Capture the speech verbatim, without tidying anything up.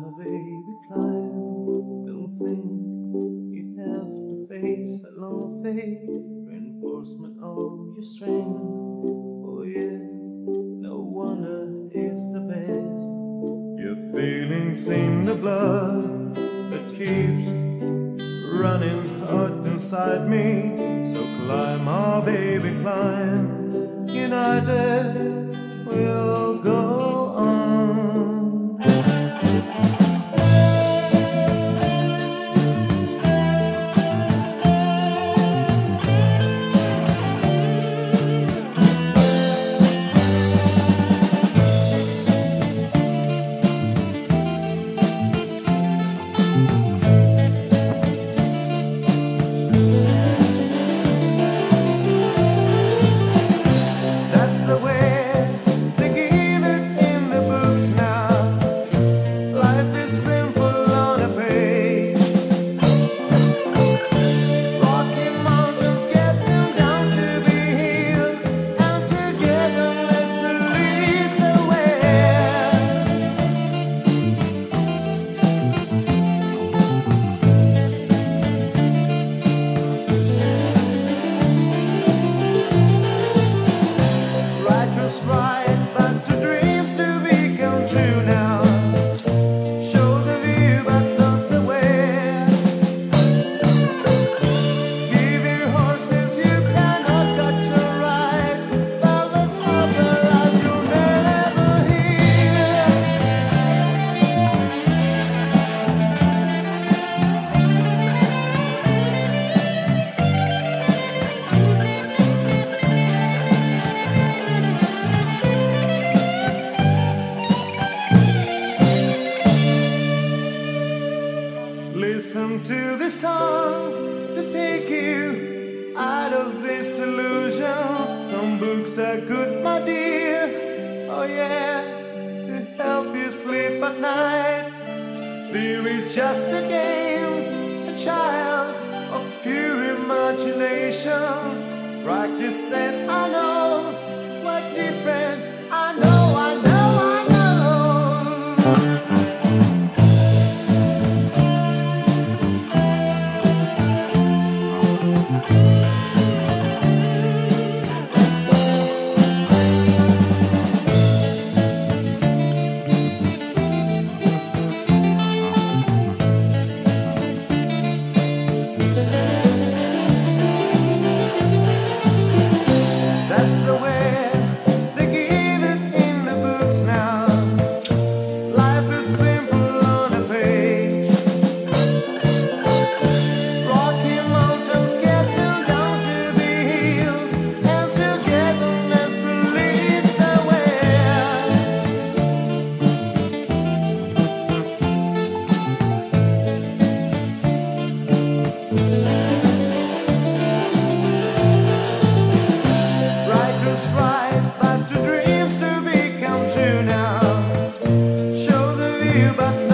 baby, climb. Don't think you have to face a long fate. Reinforcement of your strength. Oh yeah, no wonder it's the best. Your feelings in the blood that keeps running hot inside me. So climb, oh baby, climb. United we'll go on. Listen to this song to take you out of this illusion. Some books are good, my dear, oh yeah, to help you sleep at night. Fear is just a game, a child of pure imagination. Practice that, I know, it's quite different. I know, I know, I know. That's the way they give it in the books now. Life is simple on a page. Rocky mountains getting down to the hills, and togetherness leads the way. Writers write, but to dreams to become true now. Show the view, but